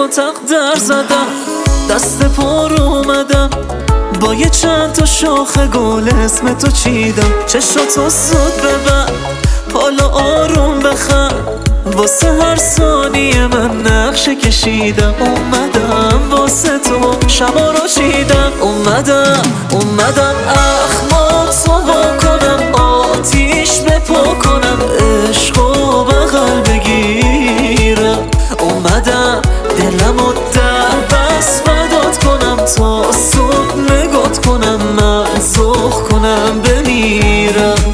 تقدر زدم، دست پر اومدم با یه چند تا شاخه گل اسم تو چیدم. چشاتو زود ببر، حالا آروم بخند، واسه هر ثانیه من نقشه کشیدم. اومدم واسه تو شبا رو چیدم، اومدم اخماتو وا کنم، آتیش بپا کنم، عشقو بغل بگیرم. اومدم دلمو در بس فدات کنم، تا صبح نگات کنم، من ذوق کنم بمیرم.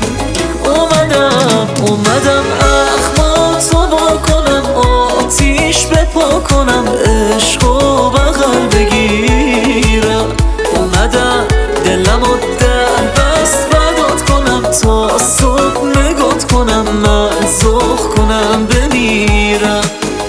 اومدم اخماتو وا کنم، آتیش بپا کنم، عشقو بغل بگیرم. اومدم دلمو در بس فدات کنم، تا صبح نگات کنم، من ذوق کنم بمیرم.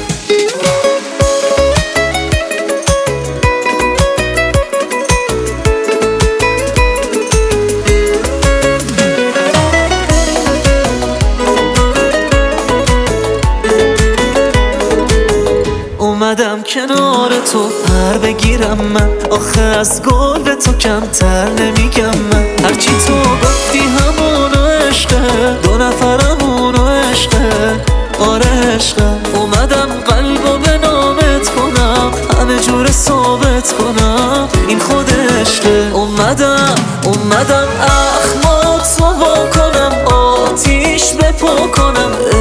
اومدم کنار تو پر بگیرم من، آخه از گل به تو کمتر نمیگم من. هرچی تو گفتی همونو عشقه، دو نفرمونو عشقه، آره عشقه. اومدم قلبو به نامت کنم، همه جور ثابت کنم این خود عشقه. اومدم اخماتو وا کنم، آتیش بپا کنم،